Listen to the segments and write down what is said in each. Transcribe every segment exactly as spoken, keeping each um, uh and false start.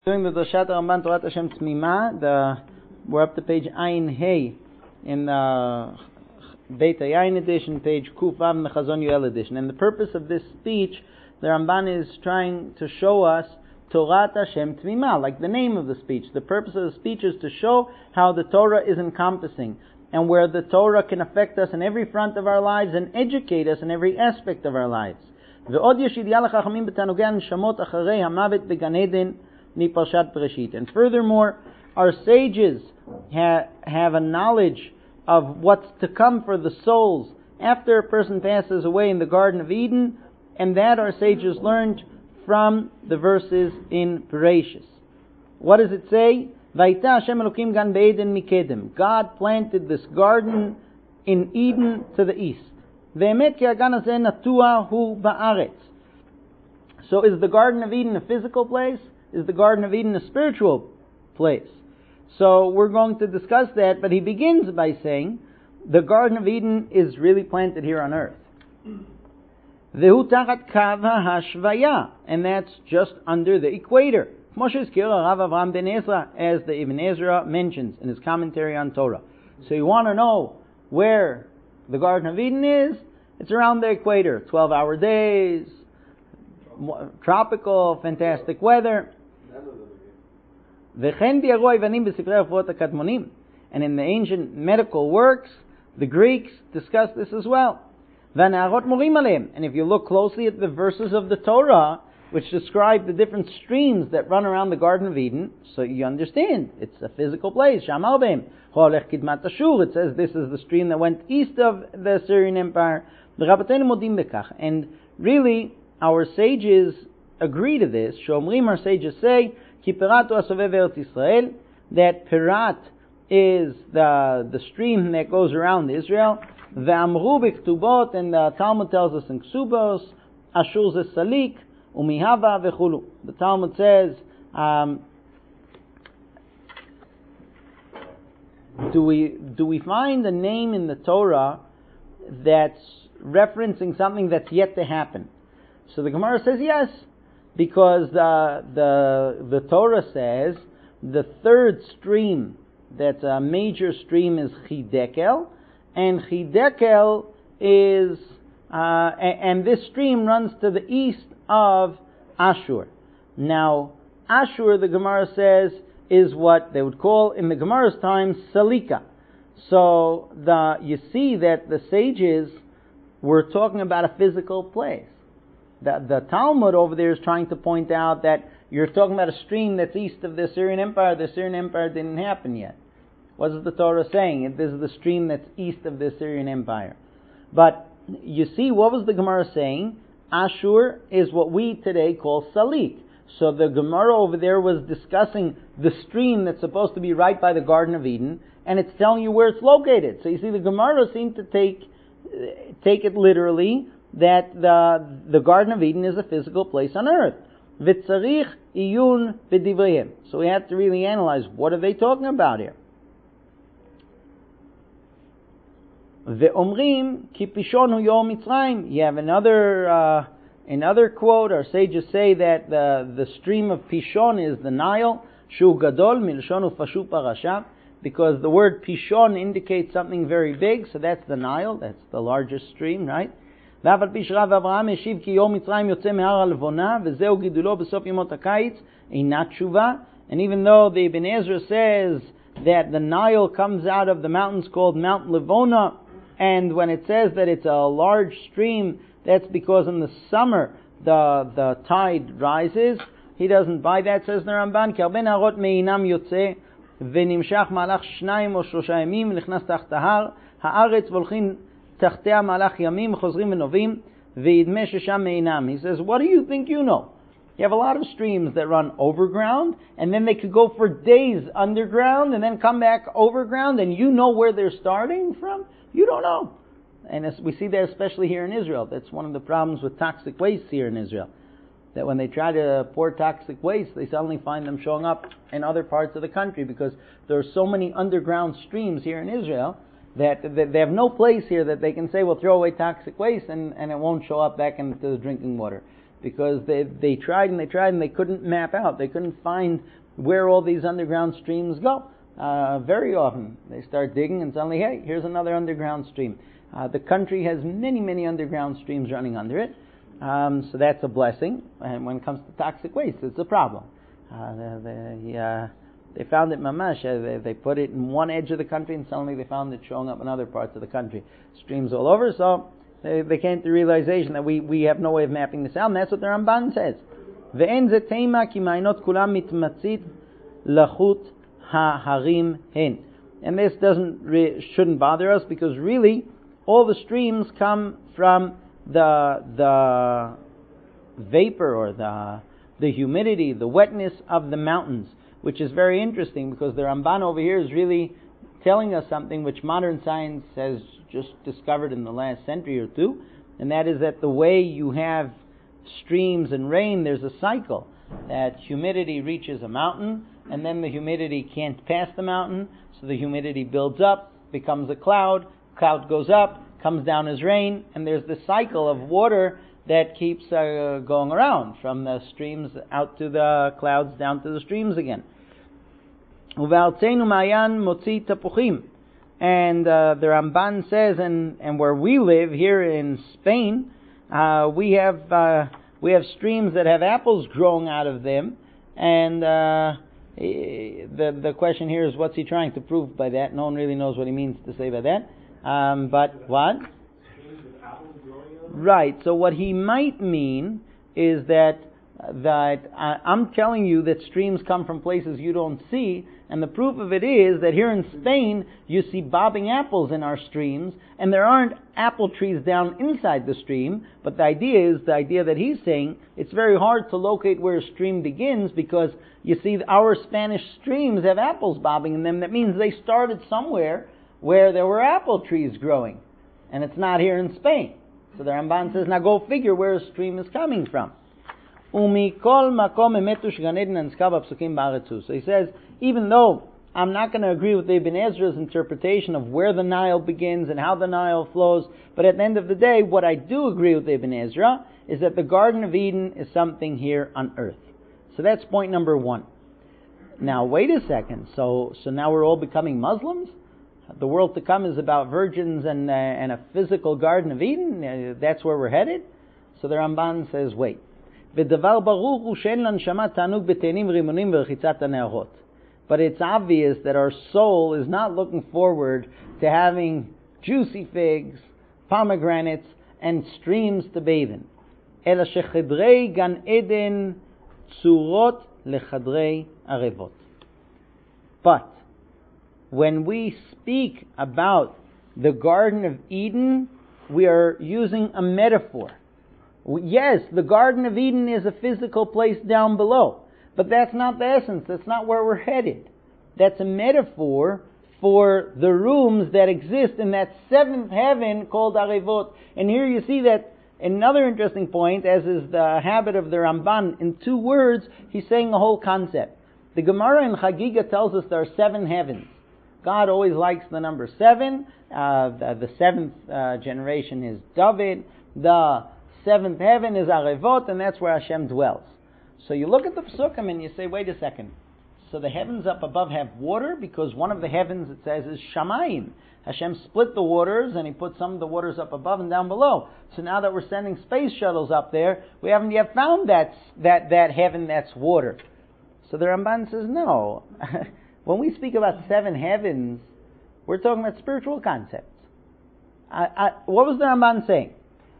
Doing the Doshat Ramban Torat Hashem Tmima, the we're up to page Ayin Hey in the Beit Yain edition, page Kuf Vav in the Chazon Yoel edition. And the purpose of this speech, the Ramban is trying to show us Torat Hashem Tmima, like the name of the speech. The purpose of the speech is to show how the Torah is encompassing and where the Torah can affect us in every front of our lives and educate us in every aspect of our lives. ועוד יש ידיעה לחכמים בתענוגי הנשמות אחרי המוות בגן עדן מפרשת בראשית. And furthermore, our sages ha- have a knowledge of what's to come for the souls after a person passes away in the Garden of Eden, and that our sages learned from the verses in Bereshis. What does it say? Vayita Hashem Elokim gan be'eden mikedem. God planted this garden in Eden to the east. Ve'emet ki hagan hazeh natua hu ba'aretz. So is the Garden of Eden a physical place? Is the Garden of Eden a spiritual place? So we're going to discuss that, but he begins by saying the Garden of Eden is really planted here on earth. Vehu tachat kav hashvaya, and that's just under the equator. Moshe Skira Rav Avraham ben Ezra, as the Ibn Ezra mentions in his commentary on Torah. So you want to know where the Garden of Eden is? It's around the equator. twelve-hour days, tropical, fantastic weather. And in the ancient medical works, the Greeks discuss this as well. And if you look closely at the verses of the Torah, which describe the different streams that run around the Garden of Eden, so you understand, it's a physical place. It says this is the stream that went east of the Assyrian Empire. And really, our sages agree to this. Shomrim, our sages say, Ki Piratu Asovev Eretz Yisrael, that Pirat is the the stream that goes around Israel. Ve'amru b'ktubot, and the Talmud tells us in Ksubos, Ashur ze Salik, Umihava v'chulu. The Talmud says, um, do we do we find a name in the Torah that's referencing something that's yet to happen? So the Gemara says yes, because the the the Torah says the third stream that's a major stream is Chidekel, and Chidekel is uh, and, and this stream runs to the east of Ashur. Now, Ashur, the Gemara says, is what they would call in the Gemara's time Salika. So the you see that the sages were talking about a physical place. The, the Talmud over there is trying to point out that you're talking about a stream that's east of the Assyrian Empire. The Assyrian Empire didn't happen yet. What is the Torah saying? This is the stream that's east of the Assyrian Empire. But you see, what was the Gemara saying? Ashur is what we today call Salik. So the Gemara over there was discussing the stream that's supposed to be right by the Garden of Eden, and it's telling you where it's located. So you see, the Gemara seemed to take take it literally, that the the Garden of Eden is a physical place on earth. V'tzarich iyun v'divreim. So we have to really analyze, what are they talking about here? Ve'omrim ki pishon hu yom Mitzrayim. You have another uh, another quote. Our sages say that the the stream of Pishon is the Nile. Shu gadol milshon ufashu parasha, because the word Pishon indicates something very big. So that's the Nile. That's the largest stream, right? ואף על פי שרב אברהם השיב כי יום מצרים יוצא מהר הלבונה וזהו גידולו בסוף ימות הקיץ, אינה תשובה. And even though the Ibn Ezra says that the Nile comes out of the mountains called Mount Livona, and when it says that it's a large stream, that's because in the summer the the tide rises. He doesn't buy that, says the Ramban, כי הרבה נהרות מעינם יוצא ונמשך מהלך שניים או שלושה ימים ונכנס תחת ההר הארץ והולכים תחתיה מהלך ימים חוזרים ונובעים וידמה ששם מעינם. He says, what do you think you know? You have a lot of streams that run overground, and then they could go for days underground and then come back overground, and you know where they're starting from? You don't know. And as we see that especially here in Israel. That's one of the problems with toxic waste here in Israel. That when they try to pour toxic waste, they suddenly find them showing up in other parts of the country, because there are so many underground streams here in Israel that, that they have no place here that they can say, well, throw away toxic waste and, and it won't show up back into the drinking water. because they they tried and they tried and they couldn't map out. They couldn't find where all these underground streams go. Uh, very often they start digging and suddenly, hey, here's another underground stream. Uh, the country has many, many underground streams running under it. Um, so that's a blessing. And when it comes to toxic waste, it's a problem. Uh, the, the, uh, they found it mamash. Uh, they, they put it in one edge of the country and suddenly they found it showing up in other parts of the country. Streams all over. So they, they came to the realization that we, we have no way of mapping this out. And that's what the Ramban says. Ve'en ze teima ki ma'inot kulam mitmatzit lachut ha'harim hen. And this doesn't re- shouldn't bother us because really all the streams come from the the vapor or the the humidity, the wetness of the mountains, which is very interesting because the Ramban over here is really telling us something which modern science has just discovered in the last century or two, and that is that the way you have streams and rain, there's a cycle. That humidity reaches a mountain, and then the humidity can't pass the mountain, so the humidity builds up, becomes a cloud, cloud goes up, comes down as rain, and there's this cycle of water that keeps uh, going around from the streams out to the clouds down to the streams again. Uve'artzeinu ma'ayan motzi tapuchim. And uh, the Ramban says, and, and where we live here in Spain, uh, we have uh, we have streams that have apples growing out of them, and uh, the the question here is, what's he trying to prove by that? No one really knows what he means to say by that. Um, but what? Right. So what he might mean is that that uh, I'm telling you that streams come from places you don't see, and the proof of it is that here in Spain you see bobbing apples in our streams, and there aren't apple trees down inside the stream. But the idea is the idea that he's saying it's very hard to locate where a stream begins because you see our Spanish streams have apples bobbing in them. That means they started somewhere where there were apple trees growing, and it's not here in Spain. So the Ramban says, now go figure where a stream is coming from. So he says, even though I'm not going to agree with Ibn Ezra's interpretation of where the Nile begins and how the Nile flows, but at the end of the day, what I do agree with Ibn Ezra is that the Garden of Eden is something here on earth. So that's point number one. Now, wait a second. So, so now we're all becoming Muslims? The world to come is about virgins and uh, and a physical Garden of Eden? Uh, that's where we're headed? So the Ramban says, wait. But it's obvious that our soul is not looking forward to having juicy figs, pomegranates, and streams to bathe in. אלא שחדרי גן עדן צורות לחדרי ערבות. But when we speak about the Garden of Eden, we are using a metaphor. Yes, the Garden of Eden is a physical place down below, but that's not the essence. That's not where we're headed. That's a metaphor for the rooms that exist in that seventh heaven called Arevot. And here you see that another interesting point, as is the habit of the Ramban, in two words, he's saying the whole concept. The Gemara in Chagiga tells us there are seven heavens. God always likes the number seven. Uh, the, the seventh uh, generation is David. The seventh heaven is Arevot, and that's where Hashem dwells. So you look at the Psukim and you say, wait a second. So the heavens up above have water because one of the heavens, it says, is Shamayim. Hashem split the waters and he put some of the waters up above and down below. So now that we're sending space shuttles up there, we haven't yet found that that, that heaven that's water. So the Ramban says, no. When we speak about seven heavens, we're talking about spiritual concepts. I, I, what was the Ramban saying?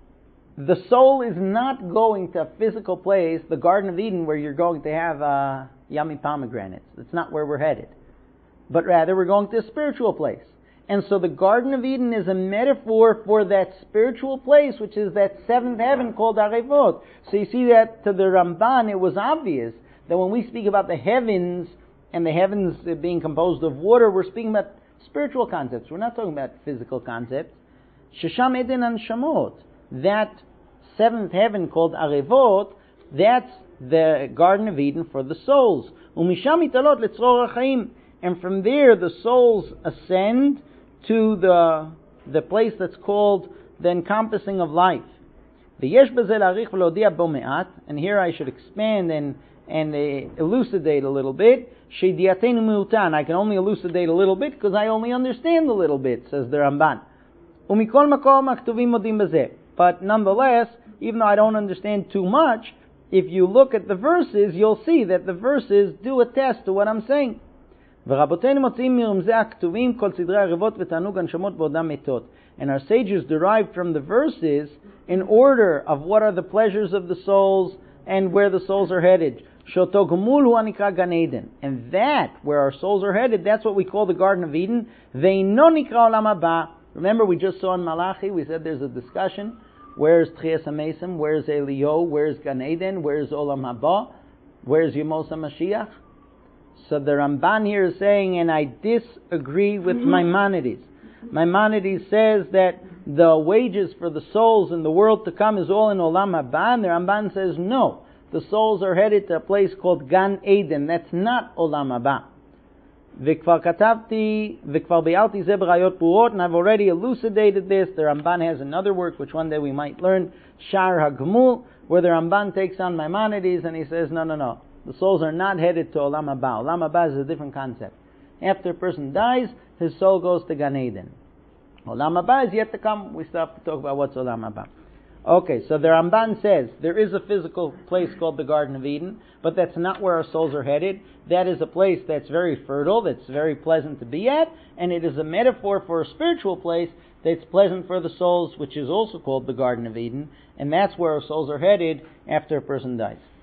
The soul is not going to a physical place, the Garden of Eden, where you're going to have uh, yummy pomegranates. That's not where we're headed. But rather, we're going to a spiritual place. And so the Garden of Eden is a metaphor for that spiritual place, which is that seventh heaven called Arevot. So you see that to the Ramban, it was obvious that when we speak about the heavens, and the heavens being composed of water, we're speaking about spiritual concepts. We're not talking about physical concepts. Shesham Eden Anshamot. That seventh heaven called Arevot, that's the Garden of Eden for the souls. Umisham italot letzror hachaim. And from there the souls ascend to the the place that's called the encompassing of life. V'yesh b'zeh la'arich v'lodia bo me'at, and here I should expand and and uh, elucidate a little bit. Shediatenu miutan, I can only elucidate a little bit because I only understand a little bit, says the Ramban. Umikol makom haktuvim modim b'zeh. But nonetheless, even though I don't understand too much, if you look at the verses, you'll see that the verses do attest to what I'm saying. And our sages derived from the verses in order of what are the pleasures of the souls and where the souls are headed. And that, where our souls are headed, that's what we call the Garden of Eden. Remember, we just saw in Malachi, we said there's a discussion. Where's Tchias HaMesim? Where's Elio? Where's Gan Eden? Where's Olam Haba? Where's Yemos HaMashiach? So the Ramban here is saying, and I disagree with Maimonides. Maimonides says that the wages for the souls in the world to come is all in Olam Haba, and the Ramban says no. The souls are headed to a place called Gan Eden. That's not Olam Haba. V'kvar katavti, v'kvar be'alti zeh b'rayot purot, and I've already elucidated this. The Ramban has another work, which one day we might learn, Shar HaGemul, where the Ramban takes on Maimonides and he says, no, no, no. The souls are not headed to Olam Haba. Olam Haba is a different concept. After a person dies, his soul goes to Gan Eden. Olam Haba is yet to come. We still have to talk about what's Olam Haba. Okay, so the Ramban says there is a physical place called the Garden of Eden, but that's not where our souls are headed. That is a place that's very fertile, that's very pleasant to be at, and it is a metaphor for a spiritual place that's pleasant for the souls, which is also called the Garden of Eden, and that's where our souls are headed after a person dies.